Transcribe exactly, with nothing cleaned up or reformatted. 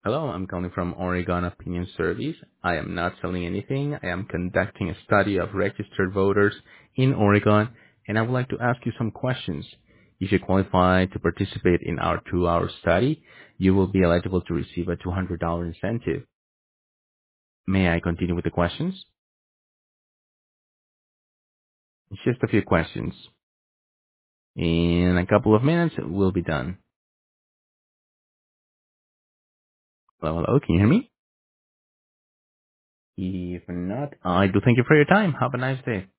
Hello, I'm calling from Oregon Opinion Service. I am not selling anything. I am conducting a study of registered voters in Oregon, and I would like to ask you some questions. If you qualify to participate in our two-hour study, you will be eligible to receive a two hundred dollars incentive. May I continue with the questions? It's just a few questions. In a couple of minutes, we'll be done. Hello, hello, can you hear me? If not, I do thank you for your time. Have a nice day.